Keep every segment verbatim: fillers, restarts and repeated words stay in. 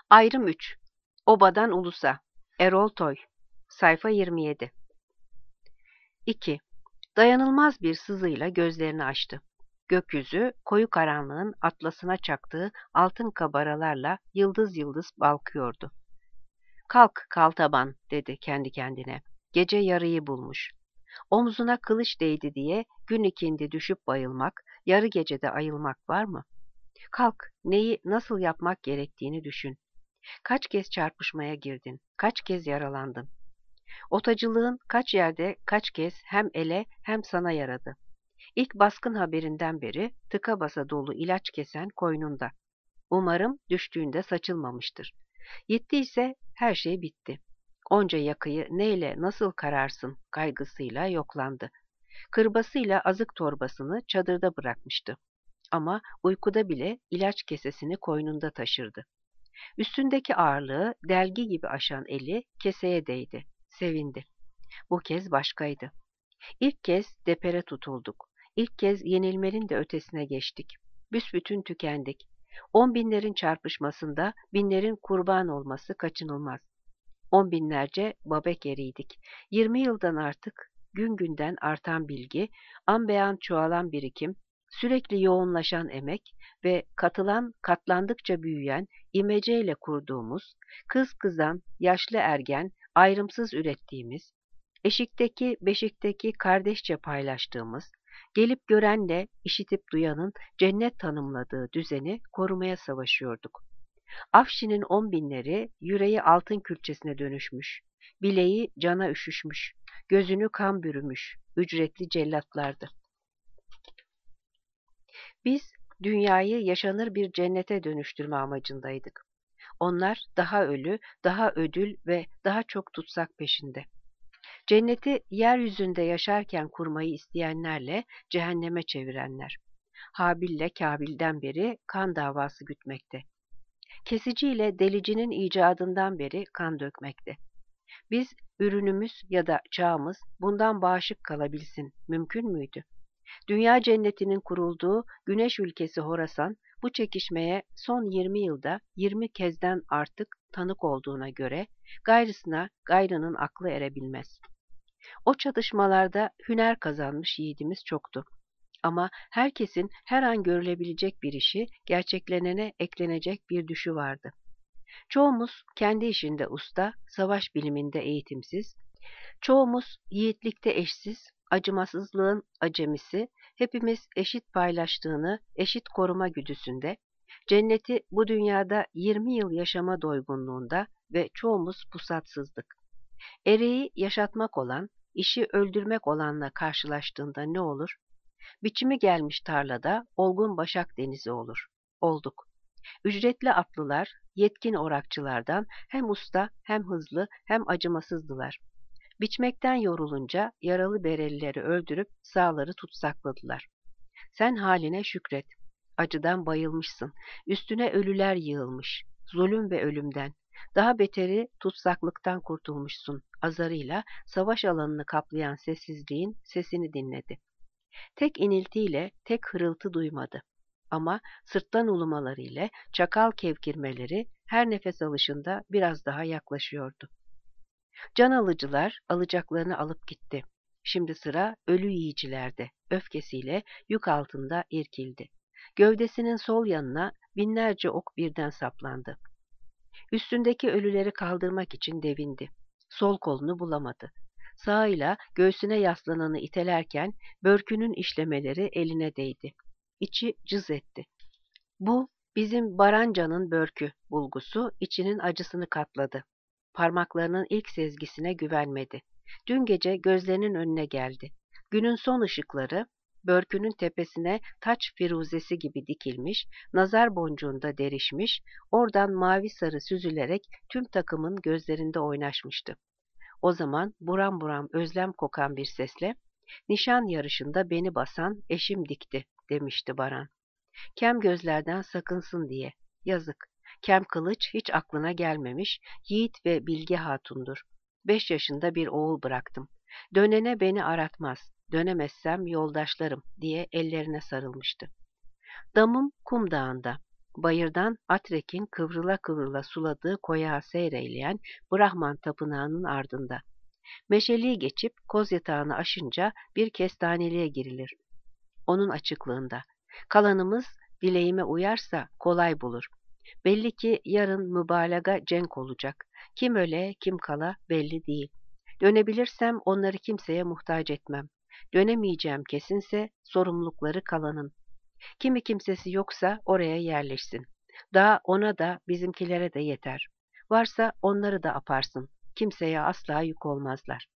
Ayrım üç. Obadan Ulusa. Erol Toy. Sayfa yirmi yedi. iki. Dayanılmaz bir sızıyla gözlerini açtı. Gökyüzü, koyu karanlığın atlasına çaktığı altın kabaralarla yıldız yıldız balkıyordu. "Kalk Kaltaban," dedi kendi kendine. Gece yarıyı bulmuş. Omzuna kılıç değdi diye gün ikindi düşüp bayılmak, yarı gecede ayılmak var mı? Kalk, neyi nasıl yapmak gerektiğini düşün. Kaç kez çarpışmaya girdin, kaç kez yaralandın. Otacılığın kaç yerde kaç kez hem ele hem sana yaradı. İlk baskın haberinden beri tıka basa dolu ilaç kesen koynunda. Umarım düştüğünde saçılmamıştır. Yittiyse her şey bitti. Onca yakıyı neyle nasıl kararsın kaygısıyla yoklandı. Kırbasıyla azık torbasını çadırda bırakmıştı. Ama uykuda bile ilaç kesesini koynunda taşırdı. Üstündeki ağırlığı delgi gibi aşan eli keseye değdi. Sevindi. Bu kez başkaydı. İlk kez depere tutulduk. İlk kez yenilmenin de ötesine geçtik. Büsbütün tükendik. On binlerin çarpışmasında binlerin kurban olması kaçınılmaz. On binlerce babek eriydik. Yirmi yıldan artık gün günden artan bilgi, an be an çoğalan birikim, sürekli yoğunlaşan emek ve katılan katlandıkça büyüyen imeceyle kurduğumuz, kız kızan, yaşlı ergen, ayrımsız ürettiğimiz, eşikteki beşikteki kardeşçe paylaştığımız, gelip görenle işitip duyanın cennet tanımladığı düzeni korumaya savaşıyorduk. Afşin'in on binleri yüreği altın külçesine dönüşmüş, bileği cana üşüşmüş, gözünü kan bürümüş, ücretli cellatlardı. Biz dünyayı yaşanır bir cennete dönüştürme amacındaydık. Onlar daha ölü, daha ödül ve daha çok tutsak peşinde. Cenneti yeryüzünde yaşarken kurmayı isteyenlerle cehenneme çevirenler. Habil'le Kabil'den beri kan davası gütmekte. Kesiciyle delicinin icadından beri kan dökmekte. Biz, ürünümüz ya da çağımız bundan bağışık kalabilsin mümkün müydü? Dünya cennetinin kurulduğu güneş ülkesi Horasan, bu çekişmeye son yirmi yılda yirmi kezden artık tanık olduğuna göre, gayrısına gayrının aklı erebilmez. O çatışmalarda hüner kazanmış yiğidimiz çoktu. Ama herkesin her an görülebilecek bir işi gerçeklenene eklenecek bir düşü vardı. Çoğumuz kendi işinde usta, savaş biliminde eğitimsiz, çoğumuz yiğitlikte eşsiz, acımasızlığın acemisi, hepimiz eşit paylaştığını, eşit koruma güdüsünde, cenneti bu dünyada yirmi yıl yaşama doygunluğunda ve çoğumuz pusatsızdık. Ereği yaşatmak olan, işi öldürmek olanla karşılaştığında ne olur? Biçimi gelmiş tarlada olgun başak denizi olur. Olduk. Ücretli atlılar, yetkin orakçılardan hem usta hem hızlı hem acımasızdılar. Biçmekten yorulunca yaralı berelileri öldürüp sağları tutsakladılar. Sen haline şükret. Acıdan bayılmışsın. Üstüne ölüler yığılmış. Zulüm ve ölümden. Daha beteri tutsaklıktan kurtulmuşsun. Azarıyla savaş alanını kaplayan sessizliğin sesini dinledi. Tek iniltiyle tek hırıltı duymadı. Ama sırtlan ulumaları ile çakal kevkirmeleri her nefes alışında biraz daha yaklaşıyordu. Can alıcılar alacaklarını alıp gitti. Şimdi sıra ölü yiyicilerde, öfkesiyle yük altında irkildi. Gövdesinin sol yanına binlerce ok birden saplandı. Üstündeki ölüleri kaldırmak için devindi. Sol kolunu bulamadı. Sağıyla göğsüne yaslananı itelerken börkünün işlemeleri eline değdi. İçi cız etti. Bu bizim Baranca'nın börkü bulgusu içinin acısını katladı. Parmaklarının ilk sezgisine güvenmedi. Dün gece gözlerinin önüne geldi. Günün son ışıkları börkünün tepesine taç firuzesi gibi dikilmiş, nazar boncuğunda derişmiş, oradan mavi sarı süzülerek tüm takımın gözlerinde oynaşmıştı. O zaman buram buram özlem kokan bir sesle, "Nişan yarışında beni basan eşim dikti," demişti Baran. Kem gözlerden sakınsın diye. Yazık. Kem kılıç hiç aklına gelmemiş, yiğit ve bilge hatundur. Beş yaşında bir oğul bıraktım. Dönene beni aratmaz, dönemezsem yoldaşlarım diye ellerine sarılmıştı. Damım kum dağında. Bayırdan Atrek'in kıvrıla kıvrıla suladığı koyağı seyreyleyen Brahman tapınağının ardında. Meşeliği geçip koz yatağını aşınca bir kestaneliğe girilir. Onun açıklığında. Kalanımız dileğime uyarsa kolay bulur. Belli ki yarın mübalağa cenk olacak. Kim öle kim kala belli değil. Dönebilirsem onları kimseye muhtaç etmem. Dönemeyeceğim kesinse sorumlulukları kalanın. Kimi kimsesi yoksa oraya yerleşsin. Daha ona da bizimkilere de yeter. Varsa onları da aparsın. Kimseye asla yük olmazlar.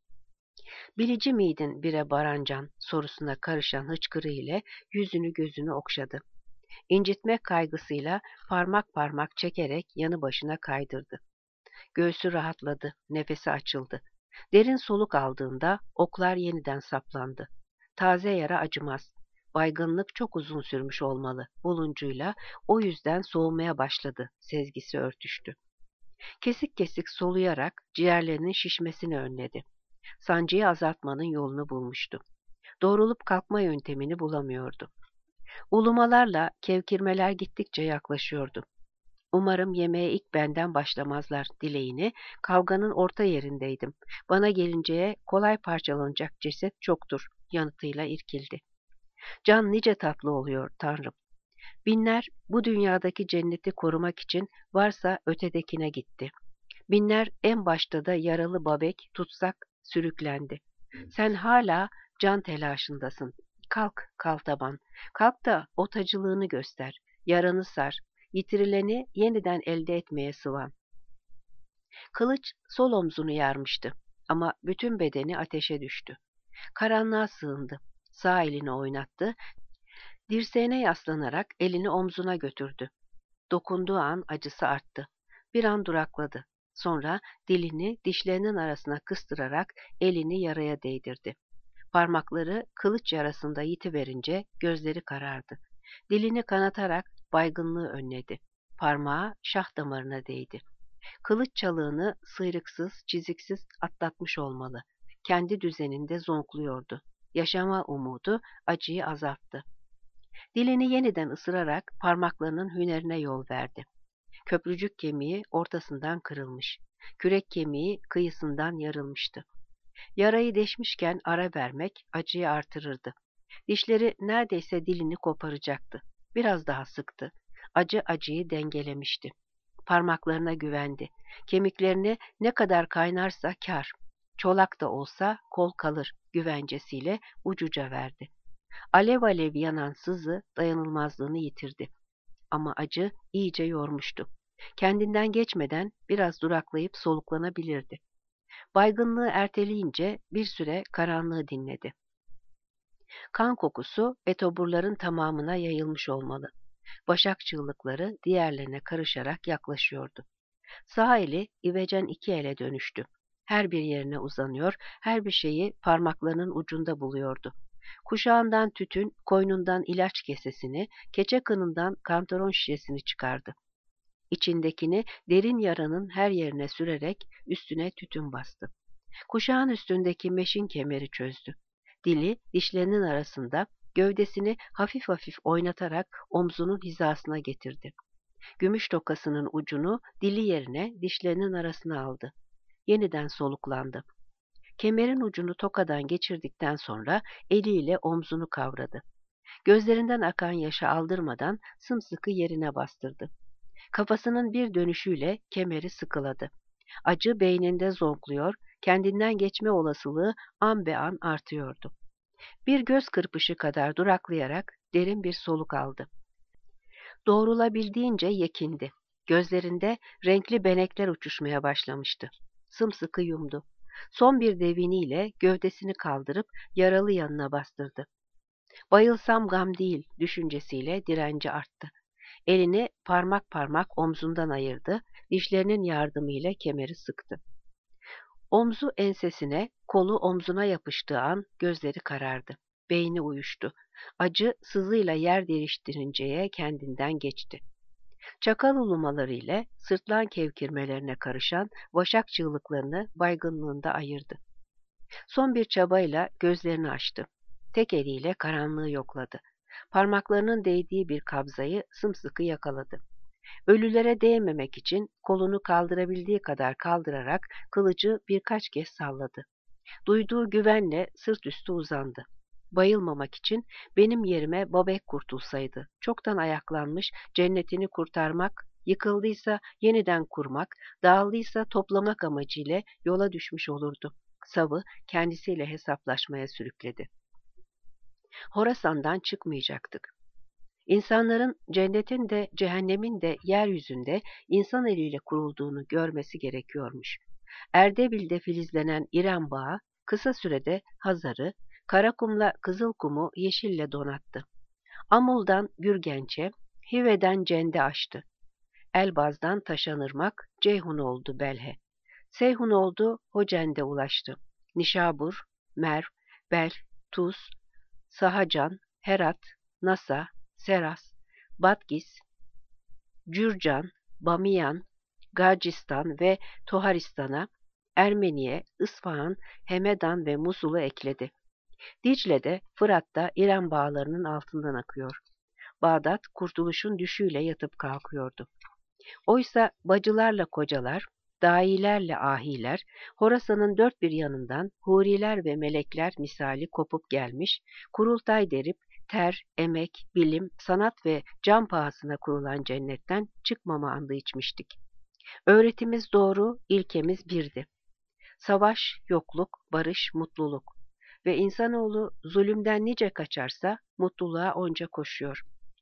Bilici miydin bire Barancan sorusuna karışan hıçkırı ile yüzünü gözünü okşadı. İncitmek kaygısıyla parmak parmak çekerek yanı başına kaydırdı. Göğsü rahatladı, nefesi açıldı. Derin soluk aldığında oklar yeniden saplandı. Taze yara acımaz. Baygınlık çok uzun sürmüş olmalı buluncuyla, o yüzden soğumaya başladı, sezgisi örtüştü. Kesik kesik soluyarak ciğerlerinin şişmesini önledi. Sancıyı azaltmanın yolunu bulmuştu. Doğrulup kalkma yöntemini bulamıyordu. Ulumalarla kevkirmeler gittikçe yaklaşıyordu. Umarım yemeğe ilk benden başlamazlar dileğini, kavganın orta yerindeydim. Bana gelinceye kolay parçalanacak ceset çoktur yanıtıyla irkildi. Can nice tatlı oluyor Tanrım. Binler bu dünyadaki cenneti korumak için varsa ötedekine gitti. Binler en başta da yaralı Babek tutsak sürüklendi. Sen hala can telaşındasın. Kalk kaltaban, kalk da otacılığını göster, yaranı sar, yitirileni yeniden elde etmeye sıvan. Kılıç sol omzunu yarmıştı ama bütün bedeni ateşe düştü. Karanlığa sığındı, sağ elini oynattı, dirseğine yaslanarak elini omzuna götürdü. Dokunduğu an acısı arttı. Bir an durakladı. Sonra dilini dişlerinin arasına kıstırarak elini yaraya değdirdi. Parmakları kılıç yarasında yitiverince gözleri karardı. Dilini kanatarak baygınlığı önledi. Parmağı şah damarına değdi. Kılıç çalığını sıyrıksız, çiziksiz atlatmış olmalı. Kendi düzeninde zonkluyordu. Yaşama umudu acıyı azalttı. Dilini yeniden ısırarak parmaklarının hünerine yol verdi. Köprücük kemiği ortasından kırılmış. Kürek kemiği kıyısından yarılmıştı. Yarayı deşmişken ara vermek acıyı artırırdı. Dişleri neredeyse dilini koparacaktı. Biraz daha sıktı. Acı acıyı dengelemişti. Parmaklarına güvendi. Kemiklerini ne kadar kaynarsa kâr. Çolak da olsa kol kalır güvencesiyle ucuca verdi. Alev alev yanan sızı dayanılmazlığını yitirdi. Ama acı iyice yormuştu. Kendinden geçmeden biraz duraklayıp soluklanabilirdi. Baygınlığı erteleyince bir süre karanlığı dinledi. Kan kokusu etoburların tamamına yayılmış olmalı. Başak çığlıkları diğerlerine karışarak yaklaşıyordu. Sağ eli ivecen iki ele dönüştü. Her bir yerine uzanıyor, her bir şeyi parmaklarının ucunda buluyordu. Kuşağından tütün, koynundan ilaç kesesini, keçe kınından kantaron şişesini çıkardı. İçindekini derin yaranın her yerine sürerek üstüne tütün bastı. Kuşağın üstündeki meşin kemeri çözdü. Dili dişlerinin arasında gövdesini hafif hafif oynatarak omzunun hizasına getirdi. Gümüş tokasının ucunu dili yerine dişlerinin arasına aldı. Yeniden soluklandı. Kemerin ucunu tokadan geçirdikten sonra eliyle omzunu kavradı. Gözlerinden akan yaşı aldırmadan sımsıkı yerine bastırdı. Kafasının bir dönüşüyle kemeri sıkıladı. Acı beyninde zonkluyor, kendinden geçme olasılığı an be an artıyordu. Bir göz kırpışı kadar duraklayarak derin bir soluk aldı. Doğrulabildiğince yekindi. Gözlerinde renkli benekler uçuşmaya başlamıştı. Sımsıkı yumdu. Son bir deviniyle gövdesini kaldırıp yaralı yanına bastırdı. Bayılsam gam değil düşüncesiyle direnci arttı. Elini parmak parmak omzundan ayırdı, dişlerinin yardımıyla kemeri sıktı. Omzu ensesine, kolu omzuna yapıştığı an gözleri karardı. Beyni uyuştu. Acı sızıyla yer değiştirinceye kendinden geçti. Çakal ulumaları ile sırtlan kevkirmelerine karışan vaşak çığlıklarını baygınlığında ayırdı. Son bir çabayla gözlerini açtı. Tek eliyle karanlığı yokladı. Parmaklarının değdiği bir kabzayı sımsıkı yakaladı. Ölülere değmemek için kolunu kaldırabildiği kadar kaldırarak kılıcı birkaç kez salladı. Duyduğu güvenle sırt üstü uzandı. Bayılmamak için benim yerime Babek kurtulsaydı, çoktan ayaklanmış, cennetini kurtarmak, yıkıldıysa yeniden kurmak, dağıldıysa toplamak amacıyla yola düşmüş olurdu. Sav'ı kendisiyle hesaplaşmaya sürükledi. Horasan'dan çıkmayacaktık. İnsanların cennetin de cehennemin de yeryüzünde insan eliyle kurulduğunu görmesi gerekiyormuş. Erdebil'de filizlenen İrem Bağı kısa sürede Hazar'ı, Karakum'la Kızılkum'u yeşille donattı. Amul'dan Gürgenç'e, Hive'den Cende açtı. Elbaz'dan Taşanırmak, Ceyhun oldu Belhe. Seyhun oldu, Hocende ulaştı. Nişabur, Merv, Bel, Tuz, Sahacan, Herat, Nasa, Seras, Badgis, Cürcan, Bamiyan, Gürcistan ve Toharistan'a, Ermeniye, İsfahan, Hemedan ve Musul'u ekledi. Dicle'de, Fırat'ta İran bağlarının altından akıyor. Bağdat, kurtuluşun düşüyle yatıp kalkıyordu. Oysa bacılarla kocalar, dailerle ahiler, Horasan'ın dört bir yanından huriler ve melekler misali kopup gelmiş, kurultay derip, ter, emek, bilim, sanat ve can pahasına kurulan cennetten çıkmama andı içmiştik. Öğretimiz doğru, ilkemiz birdi. Savaş, yokluk, barış, mutluluk. Ve insanoğlu zulümden nice kaçarsa mutluluğa onca koşuyor.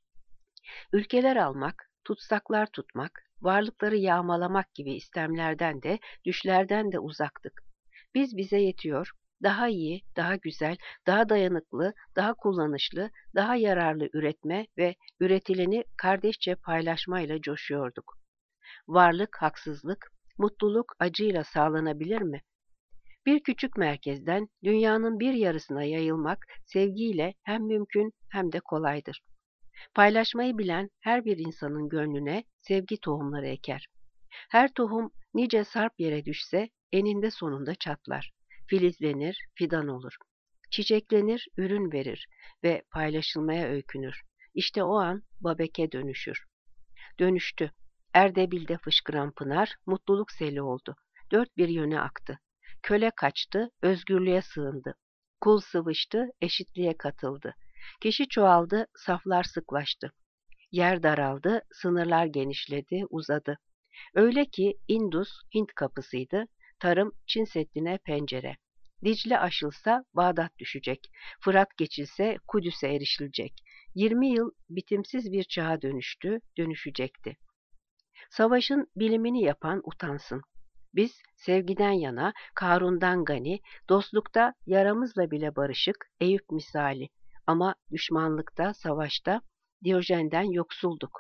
Ülkeler almak, tutsaklar tutmak, varlıkları yağmalamak gibi istemlerden de, düşlerden de uzaktık. Biz bize yetiyor, daha iyi, daha güzel, daha dayanıklı, daha kullanışlı, daha yararlı üretme ve üretileni kardeşçe paylaşmayla coşuyorduk. Varlık, haksızlık, mutluluk acıyla sağlanabilir mi? Bir küçük merkezden dünyanın bir yarısına yayılmak sevgiyle hem mümkün hem de kolaydır. Paylaşmayı bilen her bir insanın gönlüne sevgi tohumları eker. Her tohum nice sarp yere düşse eninde sonunda çatlar. Filizlenir, fidan olur. Çiçeklenir, ürün verir ve paylaşılmaya öykünür. İşte o an Babek'e dönüşür. Dönüştü. Erdebil'de fışkıran pınar mutluluk seli oldu. Dört bir yöne aktı. Köle kaçtı, özgürlüğe sığındı. Kul sıvıştı, eşitliğe katıldı. Kişi çoğaldı, saflar sıklaştı. Yer daraldı, sınırlar genişledi, uzadı. Öyle ki Indus Hint kapısıydı, tarım Çin Seddi'ne pencere. Dicle aşılsa Bağdat düşecek, Fırat geçilse Kudüs'e erişilecek. Yirmi yıl bitimsiz bir çağa dönüştü, dönüşecekti. Savaşın bilimini yapan utansın. Biz sevgiden yana, Karun'dan gani, dostlukta yaramızla bile barışık, Eyüp misali. Ama düşmanlıkta, savaşta Diyojen'den yoksulduk.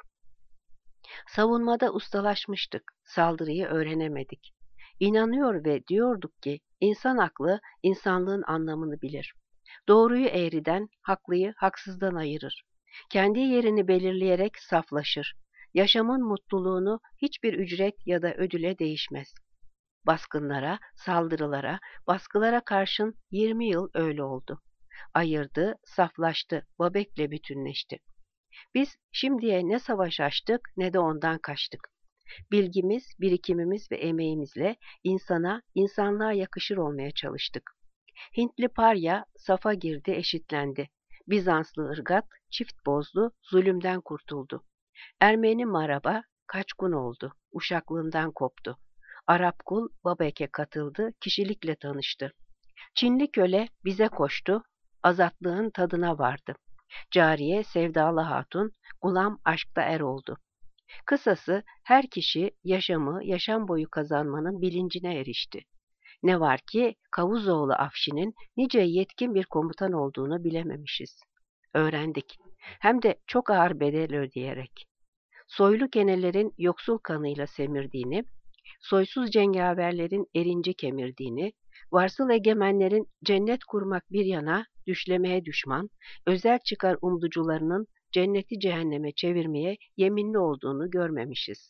Savunmada ustalaşmıştık, saldırıyı öğrenemedik. İnanıyor ve diyorduk ki insan aklı insanlığın anlamını bilir. Doğruyu eğriden, haklıyı haksızdan ayırır. Kendi yerini belirleyerek saflaşır. Yaşamın mutluluğunu hiçbir ücret ya da ödüle değişmez. Baskınlara, saldırılara, baskılara karşın yirmi yıl öyle oldu. Ayırdı, saflaştı, Babek'le bütünleşti. Biz şimdiye ne savaş açtık ne de ondan kaçtık. Bilgimiz, birikimimiz ve emeğimizle insana, insanlığa yakışır olmaya çalıştık. Hintli parya safa girdi, eşitlendi. Bizanslı ırgat çift bozdu, zulümden kurtuldu. Ermeni maraba kaçkun oldu, uşaklığından koptu. Arap kul Babek'e katıldı, kişilikle tanıştı. Çinli köle bize koştu, azatlığın tadına vardı. Cariye sevdalı hatun, gulam aşkta er oldu. Kısası her kişi yaşamı yaşam boyu kazanmanın bilincine erişti. Ne var ki Kavuzoğlu Afşin'in nice yetkin bir komutan olduğunu bilememişiz. Öğrendik. Hem de çok ağır bedel ödeyerek. Soylu kenelerin yoksul kanıyla semirdiğini, soysuz cengaverlerin erinci kemirdiğini, varsıl egemenlerin cennet kurmak bir yana düşlemeye düşman, özel çıkar umducularının cenneti cehenneme çevirmeye yeminli olduğunu görmemişiz.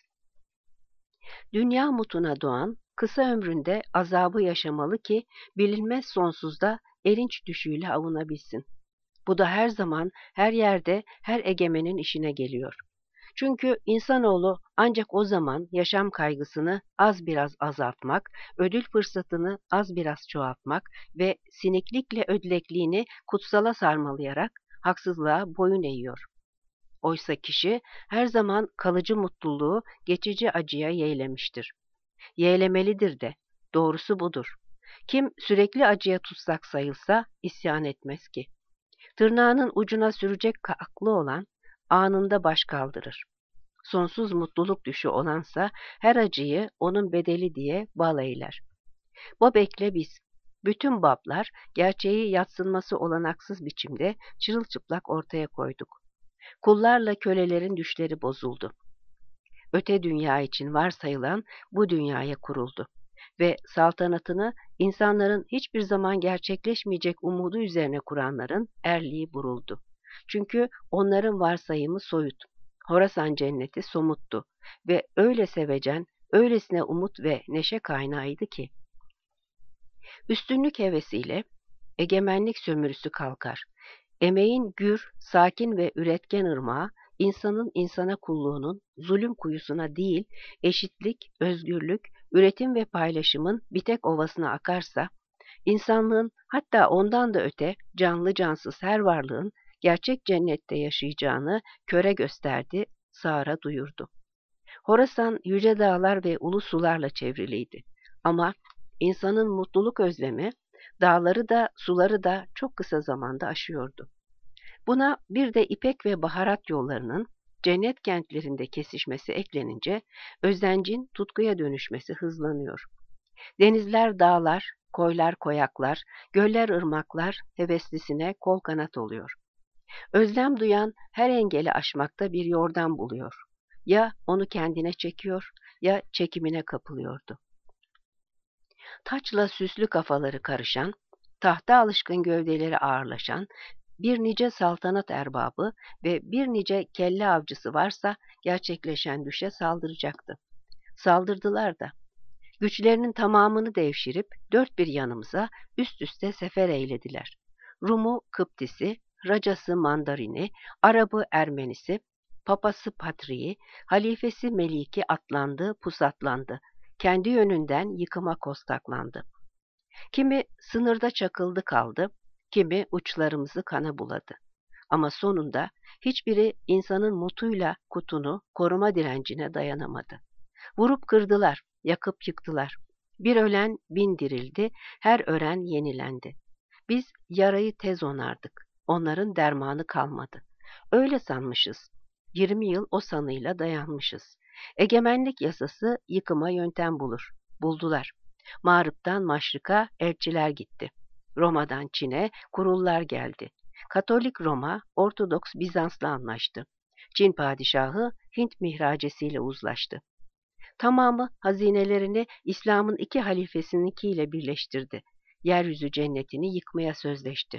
Dünya mutuna doğan, kısa ömründe azabı yaşamalı ki bilinmez sonsuzda erinç düşüyle avunabilsin. Bu da her zaman, her yerde, her egemenin işine geliyor. Çünkü insanoğlu ancak o zaman yaşam kaygısını az biraz azaltmak, ödül fırsatını az biraz çoğaltmak ve siniklikle ödlekliğini kutsala sarmalayarak haksızlığa boyun eğiyor. Oysa kişi her zaman kalıcı mutluluğu geçici acıya yeğlemiştir. Yeğlemelidir de, doğrusu budur. Kim sürekli acıya tutsak sayılsa isyan etmez ki. Tırnağının ucuna sürecek aklı olan anında baş kaldırır. Sonsuz mutluluk düşü olansa her acıyı onun bedeli diye bal eyler. Bobek'le biz, bütün bablar gerçeği yadsınması olanaksız biçimde çırılçıplak ortaya koyduk. Kullarla kölelerin düşleri bozuldu. Öte dünya için varsayılan bu dünyaya kuruldu ve saltanatını insanların hiçbir zaman gerçekleşmeyecek umudu üzerine kuranların erliği buruldu. Çünkü onların varsayımı soyut, Horasan cenneti somuttu ve öyle sevecen, öylesine umut ve neşe kaynağıydı ki, üstünlük hevesiyle egemenlik sömürüsü kalkar. Emeğin gür, sakin ve üretken ırmağı, insanın insana kulluğunun zulüm kuyusuna değil, eşitlik, özgürlük, üretim ve paylaşımın bir tek ovasına akarsa, insanlığın hatta ondan da öte canlı cansız her varlığın gerçek cennette yaşayacağını köre gösterdi, sağıra duyurdu. Horasan yüce dağlar ve ulu sularla çevriliydi. Ama insanın mutluluk özlemi, dağları da suları da çok kısa zamanda aşıyordu. Buna bir de İpek ve baharat yollarının cennet kentlerinde kesişmesi eklenince özlencin tutkuya dönüşmesi hızlanıyor. Denizler dağlar, koylar koyaklar, göller ırmaklar heveslisine kol kanat oluyor. Özlem duyan her engeli aşmakta bir yordam buluyor. Ya onu kendine çekiyor ya çekimine kapılıyordu. Taçla süslü kafaları karışan, tahta alışkın gövdeleri ağırlaşan, bir nice saltanat erbabı ve bir nice kelle avcısı varsa gerçekleşen düşe saldıracaktı. Saldırdılar da. Güçlerinin tamamını devşirip dört bir yanımıza üst üste sefer eylediler. Rumu Kıptisi, Racası Mandarini, Arabı Ermenisi, Papası Patriği, Halifesi Meliki atlandı, pusatlandı. Kendi yönünden yıkıma kostaklandı. Kimi sınırda çakıldı kaldı, kimi uçlarımızı kana buladı. Ama sonunda hiçbiri insanın mutuyla kutunu koruma direncine dayanamadı. Vurup kırdılar, yakıp yıktılar. Bir ölen bin dirildi, her ören yenilendi. Biz yarayı tez onardık, onların dermanı kalmadı. Öyle sanmışız. Yirmi yıl o sanıyla dayanmışız. Egemenlik yasası yıkıma yöntem bulur. Buldular. Mağrıp'tan Maşrik'a elçiler gitti. Roma'dan Çin'e kurullar geldi. Katolik Roma, Ortodoks Bizans'la anlaştı. Çin padişahı Hint mihracesiyle uzlaştı. Tamamı hazinelerini İslam'ın iki halifesininkiyle birleştirdi. Yeryüzü cennetini yıkmaya sözleşti.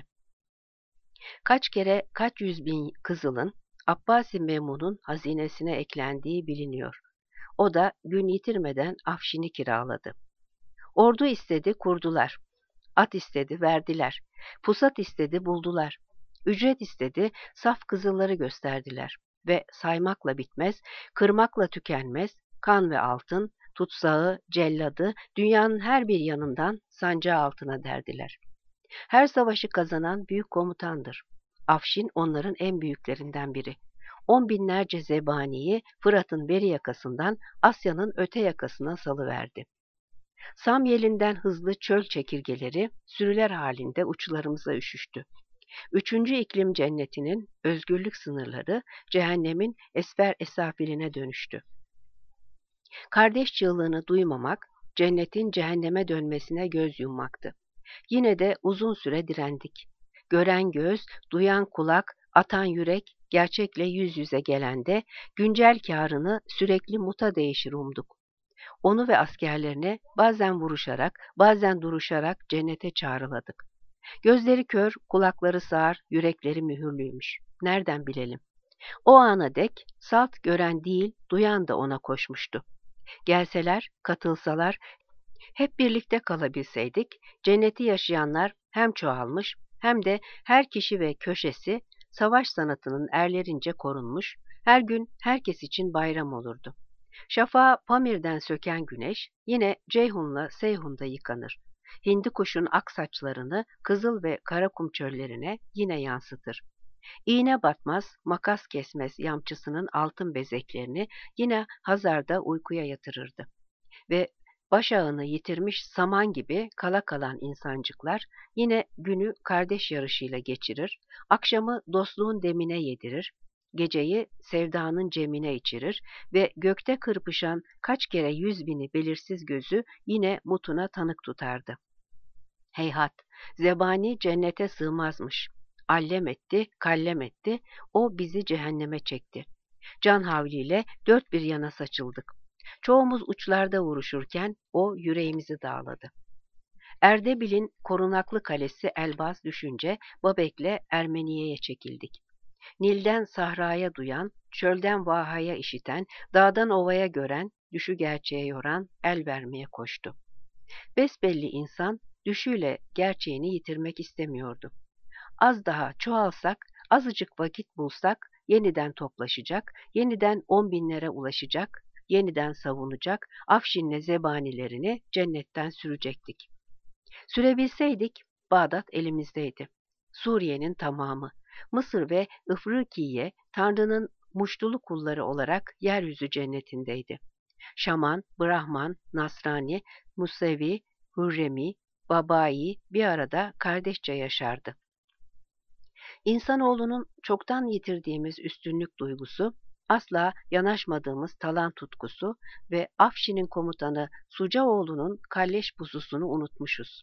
Kaç kere kaç yüz bin kızılın Abbasi Memun'un hazinesine eklendiği biliniyor. O da gün yitirmeden Afşin'i kiraladı. Ordu istedi, kurdular. At istedi, verdiler. Pusat istedi, buldular. Ücret istedi, saf kızılları gösterdiler. Ve saymakla bitmez, kırmakla tükenmez, kan ve altın, tutsağı, celladı, dünyanın her bir yanından sancağı altına derdiler. Her savaşı kazanan büyük komutandır. Afşin onların en büyüklerinden biri. On binlerce zebaniyi Fırat'ın beri yakasından Asya'nın öte yakasına salıverdi. Samyelinden hızlı çöl çekirgeleri sürüler halinde uçlarımıza üşüştü. Üçüncü iklim cennetinin özgürlük sınırları cehennemin esfer esafiline dönüştü. Kardeş çığlığını duymamak, cennetin cehenneme dönmesine göz yummaktı. Yine de uzun süre direndik. Gören göz, duyan kulak, atan yürek gerçekle yüz yüze gelende güncel kârını sürekli muta değişir umduk. Onu ve askerlerine bazen vuruşarak, bazen duruşarak cennete çağrıladık. Gözleri kör, kulakları sağır, yürekleri mühürlüymüş. Nereden bilelim? O ana dek salt gören değil, duyan da ona koşmuştu. Gelseler, katılsalar, hep birlikte kalabilseydik, cenneti yaşayanlar hem çoğalmış hem de her kişi ve köşesi savaş sanatının erlerince korunmuş, her gün herkes için bayram olurdu. Şafağı Pamir'den söken güneş yine Ceyhun'la Seyhun'da yıkanır. Hindikuş'un ak saçlarını Kızıl ve Karakum çöllerine yine yansıtır. İğne batmaz, makas kesmez yamçısının altın bezeklerini yine Hazar'da uykuya yatırırdı. Ve başağını yitirmiş saman gibi kala kalan insancıklar yine günü kardeş yarışıyla geçirir, akşamı dostluğun demine yedirir, geceyi sevdanın cemine içirir ve gökte kırpışan kaç kere yüz bini belirsiz gözü yine mutuna tanık tutardı. Heyhat, zebani cennete sığmazmış. Allem etti, kallem etti, o bizi cehenneme çekti. Can havliyle dört bir yana saçıldık. Çoğumuz uçlarda vuruşurken o yüreğimizi dağladı. Erdebil'in korunaklı kalesi Elbaz düşünce Babek'le Ermeniye'ye çekildik. Nil'den sahraya duyan, çölden vahaya işiten, dağdan ovaya gören, düşü gerçeğe yoran el vermeye koştu. Besbelli insan düşüyle gerçeğini yitirmek istemiyordu. Az daha çoğalsak, azıcık vakit bulsak, yeniden toplaşacak, yeniden on binlere ulaşacak, yeniden savunacak, Afşin'le zebanilerini cennetten sürecektik. Sürebilseydik, Bağdat elimizdeydi. Suriye'nin tamamı, Mısır ve Ifrikiye, Tanrı'nın muştulu kulları olarak yeryüzü cennetindeydi. Şaman, Brahman, Nasrani, Musevi, Hürremi, Babai bir arada kardeşçe yaşardı. İnsanoğlunun çoktan yitirdiğimiz üstünlük duygusu, asla yanaşmadığımız talan tutkusu ve Afşin'in komutanı Sucaoğlu'nun kalleş pususunu unutmuşuz.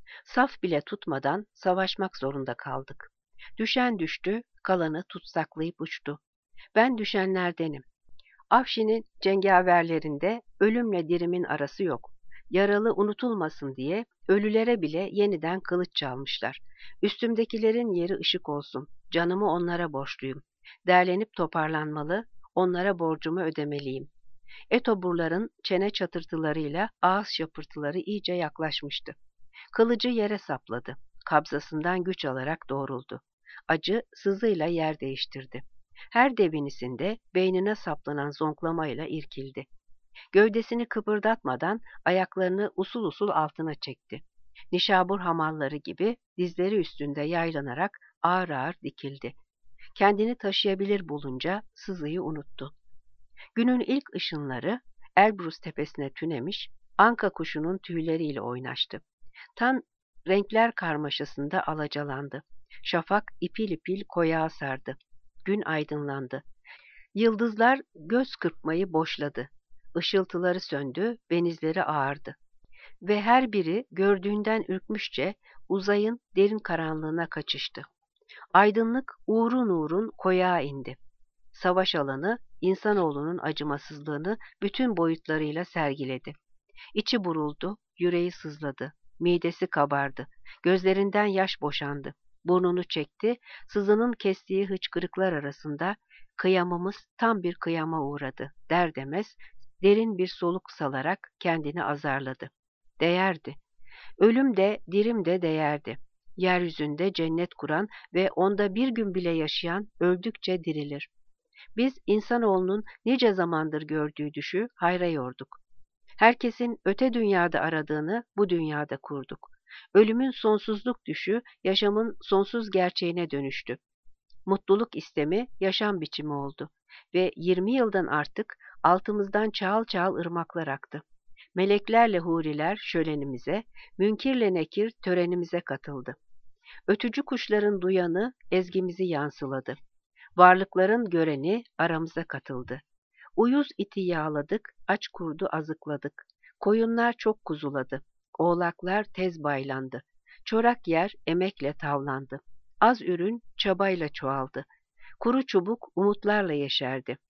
Saf bile tutmadan savaşmak zorunda kaldık. Düşen düştü, kalanı tutsaklayıp uçtu. Ben düşenlerdenim. Afşin'in cengaverlerinde ölümle dirimin arası yok. Yaralı unutulmasın diye ölülere bile yeniden kılıç çalmışlar. Üstümdekilerin yeri ışık olsun. Canımı onlara borçluyum. Derlenip toparlanmalı, onlara borcumu ödemeliyim. Etoburların çene çatırtılarıyla ağız şapırtıları iyice yaklaşmıştı. Kılıcı yere sapladı. Kabzasından güç alarak doğruldu. Acı sızıyla yer değiştirdi. Her devinisinde beynine saplanan zonklamayla irkildi. Gövdesini kıpırdatmadan ayaklarını usul usul altına çekti. Nişabur hamalları gibi dizleri üstünde yaylanarak ağır ağır dikildi. Kendini taşıyabilir bulunca sızıyı unuttu. Günün ilk ışınları Elbrus tepesine tünemiş, anka kuşunun tüyleriyle oynaştı. Tan renkler karmaşasında alacalandı. Şafak ipil ipil koyağa sardı. Gün aydınlandı. Yıldızlar göz kırpmayı boşladı. Işıltıları söndü, benizleri ağardı. Ve her biri gördüğünden ürkmüşçe uzayın derin karanlığına kaçıştı. Aydınlık uğrun uğrun koyağa indi. Savaş alanı insanoğlunun acımasızlığını bütün boyutlarıyla sergiledi. İçi buruldu, yüreği sızladı, midesi kabardı, gözlerinden yaş boşandı, burnunu çekti, sızının kestiği hıçkırıklar arasında kıyamamız tam bir kıyama uğradı der demez, derin bir soluk salarak kendini azarladı. Değerdi. Ölüm de dirim de değerdi. Yeryüzünde cennet kuran ve onda bir gün bile yaşayan öldükçe dirilir. Biz insanoğlunun nice zamandır gördüğü düşü hayra yorduk. Herkesin öte dünyada aradığını bu dünyada kurduk. Ölümün sonsuzluk düşü yaşamın sonsuz gerçeğine dönüştü. Mutluluk istemi yaşam biçimi oldu ve yirmi yıldan artık altımızdan çağıl çağıl ırmaklar aktı. Meleklerle huriler şölenimize, münkirle nekir törenimize katıldı. Ötücü kuşların duyanı ezgimizi yansıladı. Varlıkların göreni aramıza katıldı. Uyuz iti yağladık, aç kurdu azıkladık. Koyunlar çok kuzuladı. Oğlaklar tez baylandı. Çorak yer emekle tavlandı. Az ürün çabayla çoğaldı. Kuru çubuk umutlarla yeşerdi.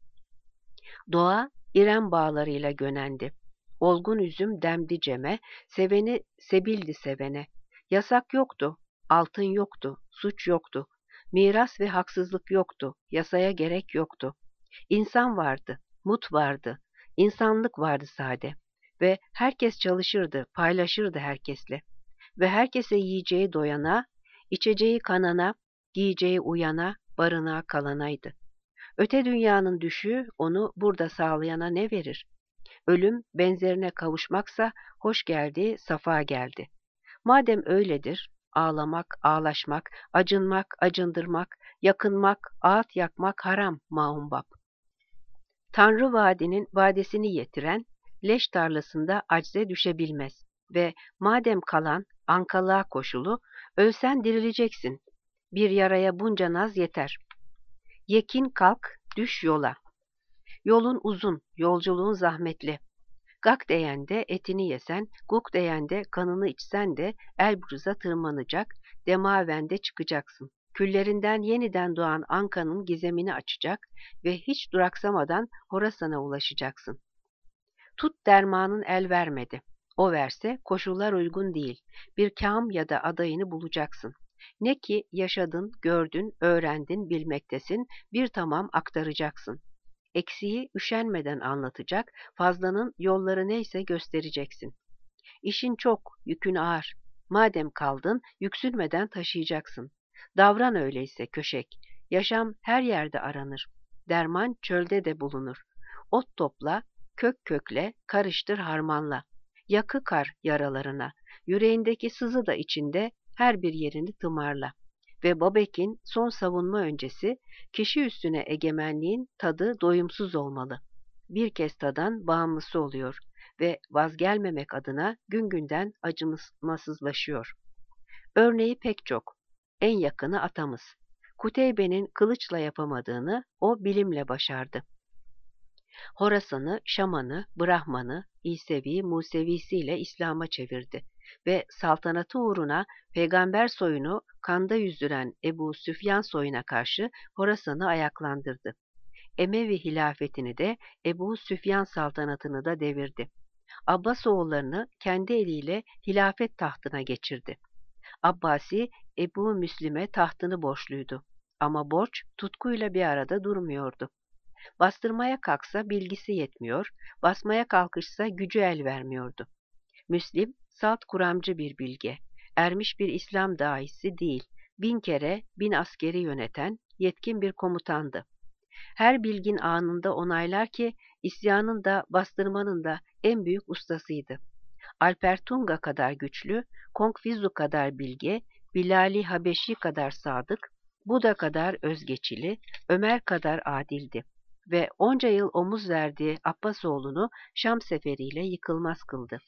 Doğa İrem bağlarıyla gönendi. Olgun üzüm demdi ceme, seveni sebildi sevene. Yasak yoktu, altın yoktu, suç yoktu. Miras ve haksızlık yoktu, yasaya gerek yoktu. İnsan vardı, mut vardı, insanlık vardı sade. Ve herkes çalışırdı, paylaşırdı herkesle. Ve herkese yiyeceği doyana, İçeceği kanana, giyeceği uyana, barınağı kalanaydı. Öte dünyanın düşüğü onu burada sağlayana ne verir? Ölüm benzerine kavuşmaksa hoş geldi, safa geldi. Madem öyledir, ağlamak, ağlaşmak, acınmak, acındırmak, yakınmak, ağıt yakmak haram maumbap. Tanrı vaadinin vadesini yetiren, leş tarlasında acze düşebilmez ve madem kalan ankalığa koşulu, ölsen dirileceksin. Bir yaraya bunca naz yeter. Yekin kalk, düş yola. Yolun uzun, yolculuğun zahmetli. Gak deyende etini yesen, guk deyende kanını içsen de Elbruz'a tırmanacak, Demavend'e çıkacaksın. Küllerinden yeniden doğan Anka'nın gizemini açacak ve hiç duraksamadan Horasan'a ulaşacaksın. Tut dermanın el vermedi. O verse koşullar uygun değil. Bir kâm ya da adayını bulacaksın. Ne ki yaşadın, gördün, öğrendin, bilmektesin, bir tamam aktaracaksın. Eksiği üşenmeden anlatacak, fazlanın yolları neyse göstereceksin. İşin çok, yükün ağır. Madem kaldın, yüksünmeden taşıyacaksın. Davran öyleyse köşek. Yaşam her yerde aranır. Derman çölde de bulunur. Ot topla, kök kökle, karıştır harmanla. Yakı kar yaralarına. Yüreğindeki sızı da içinde her bir yerini tımarla. Ve Babek'in son savunma öncesi, kişi üstüne egemenliğin tadı doyumsuz olmalı. Bir kez tadan bağımlısı oluyor ve vazgelmemek adına gün günden acımasızlaşıyor. Örneği pek çok. En yakını atamız. Kuteybe'nin kılıçla yapamadığını o bilimle başardı. Horasan'ı, Şaman'ı, Brahman'ı, İsevi, Musevisiyle İslam'a çevirdi ve saltanatı uğruna peygamber soyunu kanda yüzdüren Ebu Süfyan soyuna karşı Horasan'ı ayaklandırdı. Emevi hilafetini de Ebu Süfyan saltanatını da devirdi. Abbas oğullarını kendi eliyle hilafet tahtına geçirdi. Abbasi, Ebu Müslim'e tahtını borçluydu. Ama borç tutkuyla bir arada durmuyordu. Bastırmaya kalksa bilgisi yetmiyor, basmaya kalkışsa gücü el vermiyordu. Müslim, salt kuramcı bir bilge, ermiş bir İslam dahisi değil, bin kere bin askeri yöneten yetkin bir komutandı. Her bilgin anında onaylar ki, isyanın da bastırmanın da en büyük ustasıydı. Alpertunga kadar güçlü, Kongfizu kadar bilge, Bilali Habeşi kadar sadık, Buda kadar özgeçili, Ömer kadar adildi ve onca yıl omuz verdiği Abbasoğlu'nu Şam seferiyle yıkılmaz kıldı.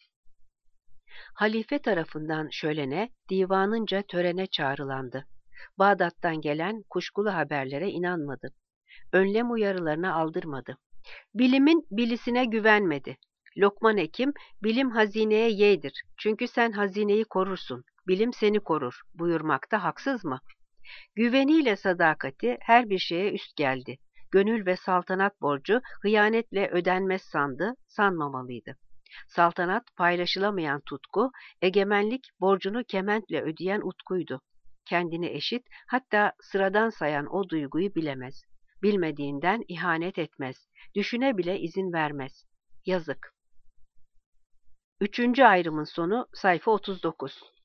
Halife tarafından şölene, divanınca törene çağrılandı. Bağdat'tan gelen kuşkulu haberlere inanmadı. Önlem uyarılarına aldırmadı. Bilimin bilisine güvenmedi. Lokman Hekim, bilim hazineye yeğdir. Çünkü sen hazineyi korursun. Bilim seni korur. Buyurmakta haksız mı? Güveniyle sadakati her bir şeye üst geldi. Gönül ve saltanat borcu hıyanetle ödenmez sandı, sanmamalıydı. Saltanat paylaşılamayan tutku, egemenlik borcunu kementle ödeyen utkuydu. Kendini eşit, hatta sıradan sayan o duyguyu bilemez. Bilmediğinden ihanet etmez. Düşüne bile izin vermez. Yazık. Üçüncü ayrımın sonu sayfa otuz dokuz.